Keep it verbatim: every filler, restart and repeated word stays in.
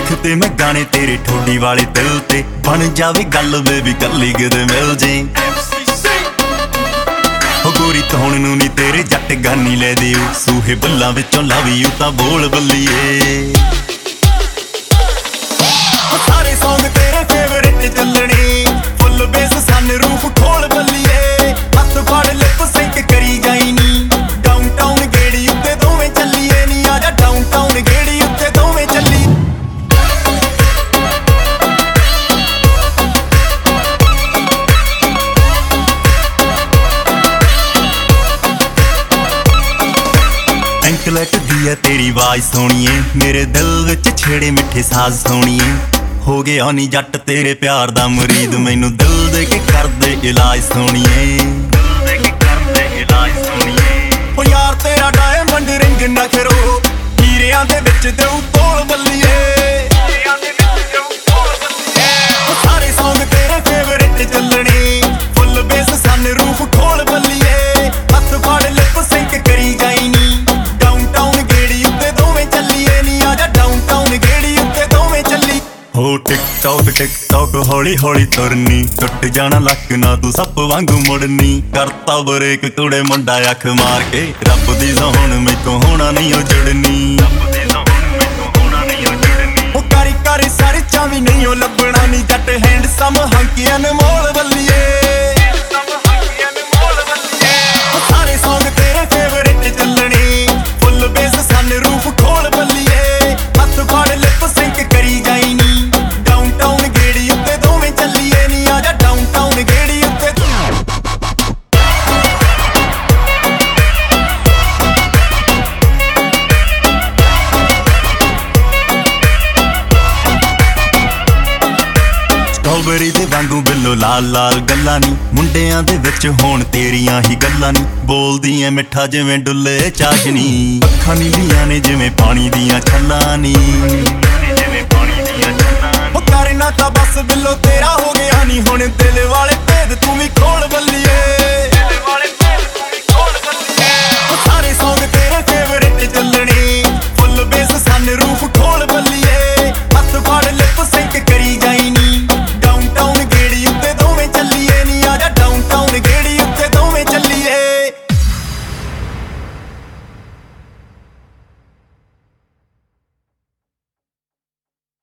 ਲਿਖਤੇ ਮੈਂ ਗਾਣੇ ਤੇਰੇ ਠੋਡੀ ਵਾਲੇ ਦਿਲ ਤੇ ਬਣ ਜਾਵੇ ਗੱਲ ਬੇਬੀ ਕੱਲੀ ਕਿਤੇ ਮਿਲ ਜੇ ਹੋ ਗੋਰੀ ਤੌਣ ਨੂੰ ਨੀ ਤੇਰੇ ਜੱਟ ਗਾਨੀ ਲੈ ਦਿਓ ਸੂਹੇ ਬੱਲਾਂ ਵਿੱਚੋਂ ਲਵ ਯੂ ਤਾਂ ਬੋਲ ਬੱਲੀਏ ਸਾਰੇ ਸੌਂਗ ਤੇਰੇ ਫੇਵਰਿਟ ਚੱਲਣੇ ਫੁੱਲ ਬੇਸ ਸਨ ਰੂਫ ਖੋਲ ਬੱਲੀਏ ਹੱਥ ਫੜ ਲਿਪ ਸਿੰਕ ਕਰੀ ਜਾਈ ਨੀ ਡਾਊਨਟਾਊਨ ਗੇੜੀ ਉੱਤੇ ਦੋਵੇਂ ਚੱਲੀਏ ਨੀ ਆਜਾ ਡਾਊਨਟਾਊਨ ਗੇੜੀ ਉੱਤੇ ਦੋਵੇਂ ਚੱਲੀ ਐਂਕਲੈਟ ਦੀ ਐ ਤੇਰੀ ਆਵਾਜ਼ ਸੋਹਣੀਏ ਮੇਰੇ ਦਿਲ ਵਿੱਚ ਛੇੜੇ ਮਿੱਠੇ ਸਾਜ਼ ਸੋਹਣੀਏ ਹੋ ਗਿਆ ਨੀ ਜੱਟ ਤੇਰੇ ਪਿਆਰ ਦਾ ਮੁਰੀਦ ਮੈਨੂੰ ਦਿਲ ਦੇ ਕੇ ਕਰਦੇ ਇਲਾਜ ਸੋਹਣੀਏ ਦਿਲ ਦੇ ਕੇ ਕਰਦੇ ਇਲਾਜ ਸੋਹਣੀਏ ਓ ਯਾਰ ਤੇਰਾ ਡਾਇਮੰਡ ਰਿੰਗ ਨਖਰੋ ਹੀਰਿਆਂ ਦੇ ਵਿੱਚ ਦੇਉ ਤੋਲ ਬੱਲੀਏ ਹੀਰਿਆਂ ਦੇ ਵਿੱਚ ਦੇਉ ਤੋਲ ਬੱਲੀਏ ਓ ਸਾਰੇ ਸੌਂਗ ਤੇਰੇ ਫੇਵਰਿਟ ਚੱਲਣੇ ਫੁੱਲ ਬੇਸ ਸਨ ਰੂਫ ਖੋਲ ਬੱਲੀਏ ਹੱਥ ਫੜ ਲਿਪ ਸਿੰਕ ਕਰੀ ਜਾਈ ਨੀ ਡਾਊਨਟਾਊਨ ਗੇੜੀ ਉੱਤੇ ਦੋਵੇਂ ਚੱਲੀਏ ਨੀ ਆਜਾ ਡਾਊਨਟਾਊਨ ਗੇੜੀ ਉੱਤੇ ਦੋਵੇਂ ਚੱਲੀ ਹੋ ਟਿਕ ਟੌਕ ਟਿਕ ਟੌਕ ਹੌਲੀ ਹੌਲੀ ਤੁਰਨੀ ਟੁੱਟ ਜਾਣਾ ਲੱਕ ਨਾ ਤੂੰ ਸੱਪ ਵਾਂਗੂ ਮੁੜਨੀ ਕਰਤਾ ਬਰੇਕ ਕੁੜੇ ਮੁੰਡਾ ਅੱਖ ਮਾਰ ਕੇ ਰੱਬ ਦੀ ਸੋਹਣ ਮੈਥੋਂ ਹੋਣਾ ਨਹੀਂ ਉਹ ਜੁੜਨੀ ਰੱਬ ਦੀ ਸੋਹਣ ਮੈਥੋਂ ਹੋਣਾ ਨਹੀਂ ਉਹ ਜੁੜਨੀ ਉਹ ਕਰੀ ਕਰੀ ਸਾਰੇ ਚਾਵੀ ਨਹੀਂ ਉਹ ਲੱਭਣਾ ਨੀ ਜੱਟ ਹੈਂਡਸਮ ਹੰਕੀ ਅਨਮੋਲ ਬੱਲੀਏ ਉਹ ਸਾਰੇ ਸੌਂਗ ਤੇਰੇ ਫੇਵਰਿਟ ਚੱਲਣੇ ਫੁੱਲ ਬੇਸ ਸਨ ਰੂਫ ਖੋਲ ਬੱਲੀਏ ਹੱਥ ਫੜ ਲਿਪ ਸਿੰਕ ਕਰੀ ਜਾਈ ਨੀ ਡਾਊਨਟਾਊਨ ਗੇੜੀ ਉੱਤੇ ਦੋਵੇਂ ਚੱਲੀਏ ਨੀ ਆਜਾ ਡਾਊਨਟਾਊਨ ਗੇੜੀ ਉੱਤੇ ਸਟ੍ਰਾਬੇਰੀ ਦੇ ਵਾਂਗੂ ਬਿੱਲੋ ਲਾਲ ਲਾਲ ਗੱਲਾਂ ਨੀ ਮੁੰਡਿਆਂ ਦੇ ਵਿੱਚ ਹੋਣ ਤੇਰੀਆਂ ਹੀ ਗੱਲਾਂ ਨੀ ਬੋਲਦੀ ਐ ਮਿੱਠਾ ਜਿਵੇਂ ਡੁੱਲੇ ਚਾਸ਼ਨੀ ਅੱਖਾਂ ਨੀਲੀਆਂ ਨੇ ਜਿਵੇਂ ਪਾਣੀ ਦੀਆਂ ਛੱਲਾਂ ਨੀ ਉਹ ਕਰਨਾ ਤਾਂ ਬਸ ਬਿੱਲੋ ਤੇਰਾ ਹੋ ਗਿਆ ਨੀ ਹੁਣ ਦਿਲ ਵਾਲੇ ਭੇਦ ਤੂੰ ਵੀ ਖੋਲ ਬੱਲੀਏ ਦਿਲ ਵਾਲੇ ਭੇਦ ਤੂੰ ਵੀ ਖੋਲ ਬੱਲੀਏ ਉਹ ਸਾਰੇ ਸੌਂਗ ਤੇਰੇ